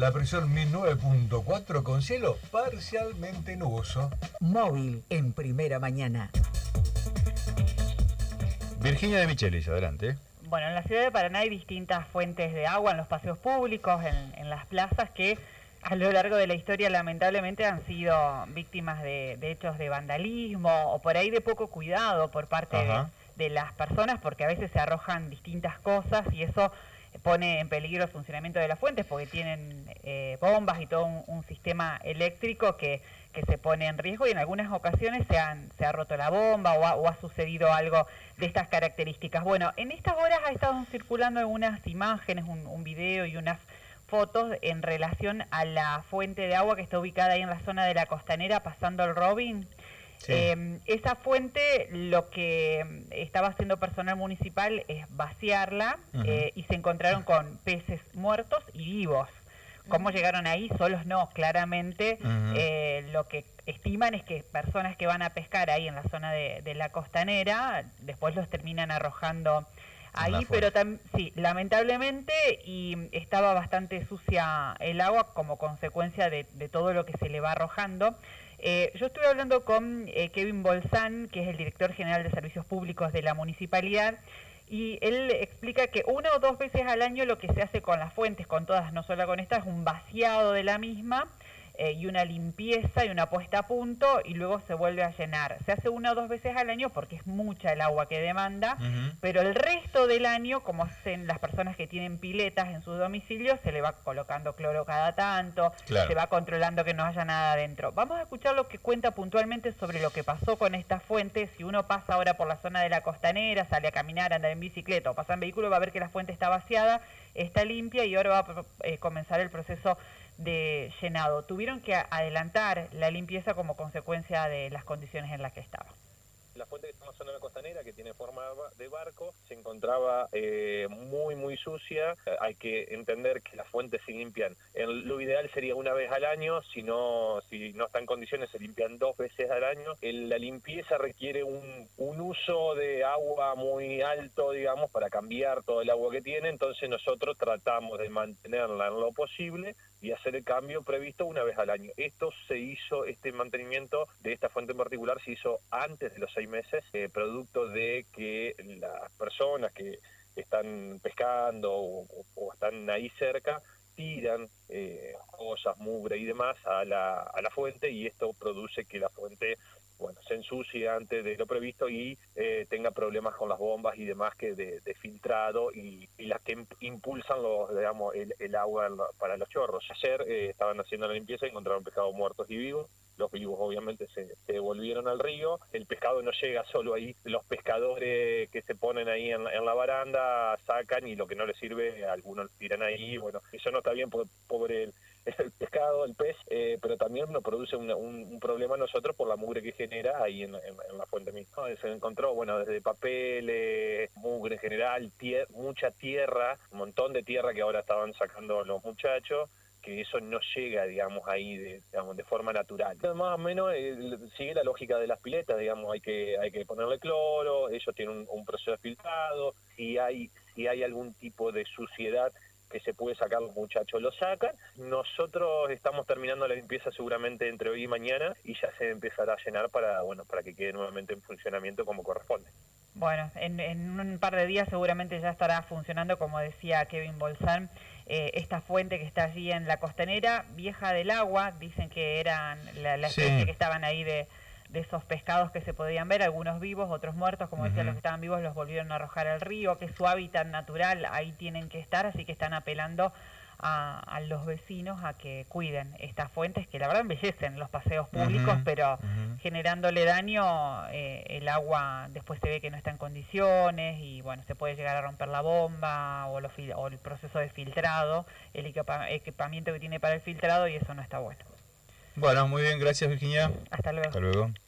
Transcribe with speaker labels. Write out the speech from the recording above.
Speaker 1: La presión 1009.4 con cielo parcialmente nuboso.
Speaker 2: Móvil en primera mañana.
Speaker 3: Virginia de Michelis, adelante.
Speaker 4: Bueno, en la ciudad de Paraná hay distintas fuentes de agua en los paseos públicos, en las plazas, que a lo largo de la historia lamentablemente han sido víctimas de hechos de vandalismo o por ahí de poco cuidado por parte de las personas, porque a veces se arrojan distintas cosas y eso pone en peligro el funcionamiento de las fuentes, porque tienen bombas y todo un sistema eléctrico que se pone en riesgo, y en algunas ocasiones se ha roto la bomba o ha sucedido algo de estas características. Bueno, en estas horas ha estado circulando algunas imágenes, un video y unas fotos en relación a la fuente de agua que está ubicada ahí en la zona de la Costanera, pasando el Robin. Sí. Esa fuente, lo que estaba haciendo personal municipal es vaciarla, y se encontraron con peces muertos y vivos. ¿Cómo llegaron ahí? Solos no, claramente. Lo que estiman es que personas que van a pescar ahí en la zona de la Costanera, después los terminan arrojando ahí, pero sí, lamentablemente, y estaba bastante sucia el agua como consecuencia de todo lo que se le va arrojando. Yo estuve hablando con Kevin Bolzán, que es el director general de Servicios Públicos de la municipalidad, y él explica que 1 o 2 veces al año lo que se hace con las fuentes, con todas, no solo con esta, es un vaciado de la misma, y una limpieza y una puesta a punto, y luego se vuelve a llenar. Se hace 1 o 2 veces al año porque es mucha el agua que demanda, pero el resto del año, como hacen las personas que tienen piletas en sus domicilios, se le va colocando cloro cada tanto, se va controlando que no haya nada adentro. Vamos a escuchar lo que cuenta puntualmente sobre lo que pasó con esta fuente. Si uno pasa ahora por la zona de la Costanera, sale a caminar, a andar en bicicleta o pasa en vehículo, va a ver que la fuente está vaciada, está limpia, y ahora va a comenzar el proceso de llenado. Tuvieron que adelantar la limpieza como consecuencia de las condiciones en las que estaba.
Speaker 5: La fuente que está en la zona de la Costanera, que tiene forma de barco, se encontraba muy sucia. Hay que entender que las fuentes se limpian. Lo ideal sería 1 vez al año, si no está en condiciones se limpian 2 veces al año. La limpieza requiere un uso de agua muy alto, digamos, para cambiar todo el agua que tiene. Entonces nosotros tratamos de mantenerla en lo posible y hacer el cambio previsto 1 vez al año. Este mantenimiento de esta fuente en particular se hizo antes de los 6 meses, producto de que las personas que están pescando o están ahí cerca tiran cosas, mugre y demás a la fuente, y esto produce que la fuente se ensucie antes de lo previsto y tenga problemas con las bombas y demás que de filtrado y las que impulsan el agua para los chorros. Ayer estaban haciendo la limpieza y encontraron pescados muertos y vivos. Los vivos obviamente se devolvieron al río. El pescado no llega solo ahí. Los pescadores que se ponen ahí en la baranda sacan, y lo que no les sirve algunos tiran ahí. Bueno, eso no está bien porque pobre el pescado, el pez, pero también nos produce un problema a nosotros por la mugre que genera ahí en la fuente misma. Se encontró, desde papeles, mugre en general, mucha tierra, un montón de tierra que ahora estaban sacando los muchachos, que eso no llega, ahí de forma natural. Más o menos sigue la lógica de las piletas, hay que ponerle cloro, ellos tienen un proceso de filtrado, si hay algún tipo de suciedad que se puede sacar, los muchachos lo sacan. Nosotros estamos terminando la limpieza seguramente entre hoy y mañana, y ya se empezará a llenar para que quede nuevamente en funcionamiento como corresponde.
Speaker 4: Bueno, en un par de días seguramente ya estará funcionando, como decía Kevin Bolzán, esta fuente que está allí en la Costanera, vieja del agua. Dicen que eran la especie que estaban ahí de esos pescados que se podían ver, algunos vivos, otros muertos. Como decía, los que estaban vivos los volvieron a arrojar al río, que es su hábitat natural, ahí tienen que estar, así que están apelando a los vecinos a que cuiden estas fuentes, que la verdad embellecen los paseos públicos, pero generándole daño, el agua después se ve que no está en condiciones, y se puede llegar a romper la bomba o el proceso de filtrado, el equipamiento que tiene para el filtrado, y eso no está bueno.
Speaker 3: Bueno, muy bien, gracias Virginia.
Speaker 4: Hasta luego.
Speaker 3: Hasta luego.